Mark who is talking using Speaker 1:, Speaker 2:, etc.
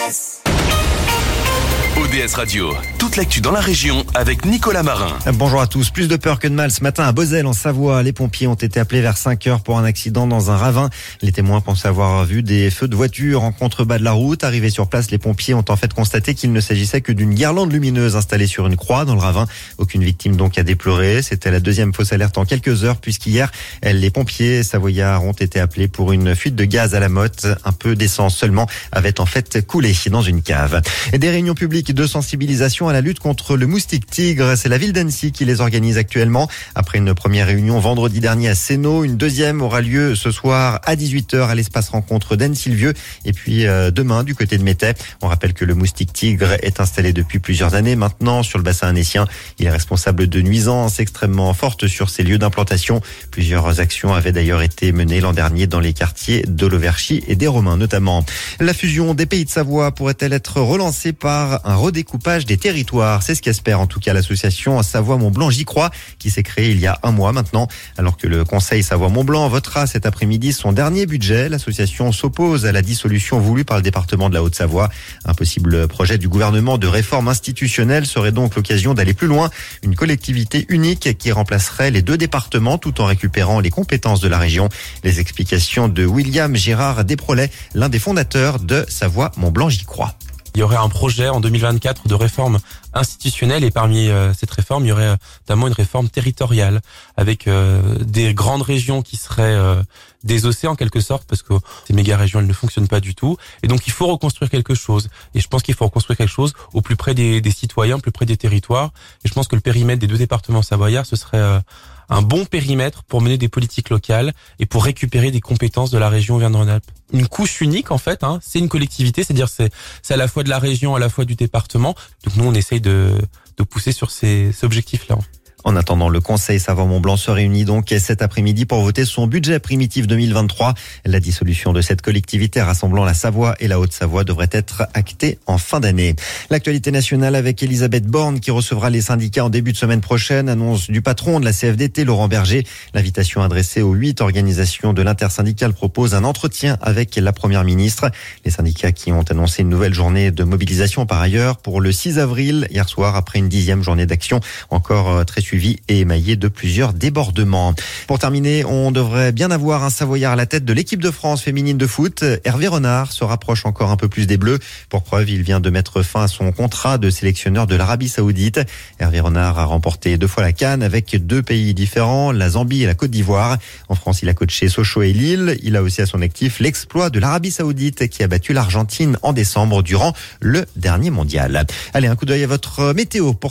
Speaker 1: ODS Radio, toute l'actu dans la région avec Nicolas Marin.
Speaker 2: Bonjour à tous. Plus de peur que de mal ce matin à Beauzelle en Savoie. Les pompiers ont été appelés vers 5h pour un accident dans un ravin. Les témoins pensent avoir vu des feux de voiture en contrebas de la route. Arrivés sur place, les pompiers ont en fait constaté qu'il ne s'agissait que d'une guirlande lumineuse installée sur une croix dans le ravin. Aucune victime donc à déplorer. C'était la deuxième fausse alerte en quelques heures puisqu'hier, les pompiers savoyards ont été appelés pour une fuite de gaz à la motte. Un peu d'essence seulement avait en fait coulé dans une cave. Et des réunions publiques de sensibilisation à la lutte contre le moustique tigre. C'est la ville d'Annecy qui les organise actuellement. Après une première réunion vendredi dernier à Sénaux, une deuxième aura lieu ce soir à 18h à l'espace rencontre d'Annecy-le-Vieux. Et puis demain du côté de Métais. On rappelle que le moustique tigre est installé depuis plusieurs années maintenant sur le bassin annécien. Il est responsable de nuisances extrêmement fortes sur ces lieux d'implantation. Plusieurs actions avaient d'ailleurs été menées l'an dernier dans les quartiers de l'Auverchie et des Romains notamment. La fusion des Pays de Savoie pourrait-elle être relancée par un redécoupage des territoires? C'est ce qu'espère en tout cas l'association Savoie-Mont-Blanc J'y crois, qui s'est créée il y a un mois maintenant. Alors que le Conseil Savoie-Mont-Blanc votera cet après-midi son dernier budget, l'association s'oppose à la dissolution voulue par le département de la Haute-Savoie. Un possible projet du gouvernement de réforme institutionnelle serait donc l'occasion d'aller plus loin. Une collectivité unique qui remplacerait les deux départements tout en récupérant les compétences de la région. Les explications de William Gérard Desprolet, l'un des fondateurs de Savoie-Mont-Blanc J'y crois.
Speaker 3: Il y aurait un projet en 2024 de réforme institutionnelle et parmi cette réforme, il y aurait notamment une réforme territoriale avec des grandes régions qui seraient désossées en quelque sorte parce que ces méga régions elles ne fonctionnent pas du tout et donc il faut reconstruire quelque chose et je pense qu'il faut reconstruire quelque chose au plus près des citoyens, plus près des territoires et je pense que le périmètre des deux départements savoyards ce serait un bon périmètre pour mener des politiques locales et pour récupérer des compétences de la région Auvergne-Rhône-Alpes. Une couche unique en fait, c'est une collectivité, c'est-à-dire c'est à la fois de la région, à la fois du département. Donc nous on essaye de pousser sur ces objectifs-là.
Speaker 2: En attendant, le Conseil Savoie-Mont-Blanc se réunit donc cet après-midi pour voter son budget primitif 2023. La dissolution de cette collectivité rassemblant la Savoie et la Haute-Savoie devrait être actée en fin d'année. L'actualité nationale avec Elisabeth Borne qui recevra les syndicats en début de semaine prochaine. Annonce du patron de la CFDT, Laurent Berger. L'invitation adressée aux 8 organisations de l'intersyndicale propose un entretien avec la première ministre. Les syndicats qui ont annoncé une nouvelle journée de mobilisation par ailleurs pour le 6 avril, hier soir, après une 10e journée d'action encore très suivie et émaillé de plusieurs débordements. Pour terminer, on devrait bien avoir un Savoyard à la tête de l'équipe de France féminine de foot. Hervé Renard se rapproche encore un peu plus des Bleus. Pour preuve, il vient de mettre fin à son contrat de sélectionneur de l'Arabie Saoudite. Hervé Renard a remporté 2 fois la CAN avec 2 pays différents, la Zambie et la Côte d'Ivoire. En France, il a coaché Sochaux et Lille. Il a aussi à son actif l'exploit de l'Arabie Saoudite qui a battu l'Argentine en décembre durant le dernier mondial. Allez, un coup d'œil à votre météo pour